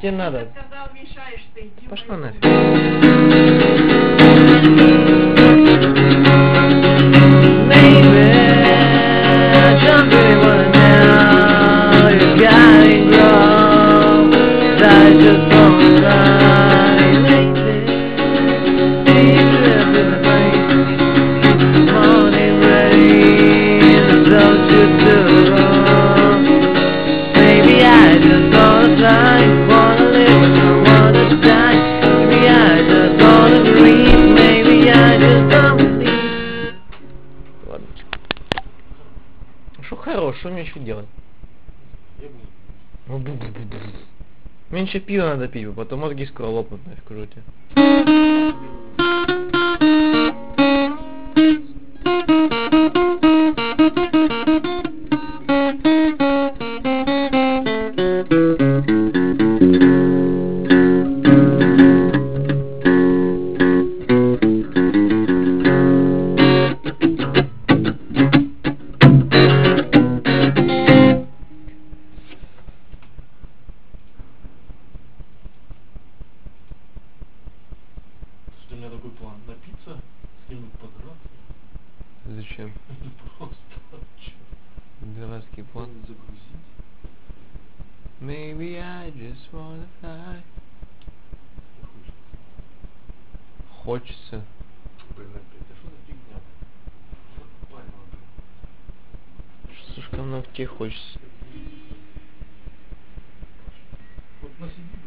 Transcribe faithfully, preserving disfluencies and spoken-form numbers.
тебе надо? Сказал, мешаешь ты, иди. Пошла нафиг. Что хорош, что мне еще делать? Меньше пива надо пить, потом мозги скоро лопнут, нафиг, скажу тебе. У меня такой план: напиться, с кем-нибудь подраться. Зачем? Просто Дурацкий план. загрузить. Maybe I just wanna fly. Хочется. Блин, опять, а что за фигня? Что такое, Слишком много тебе хочется. вот насиди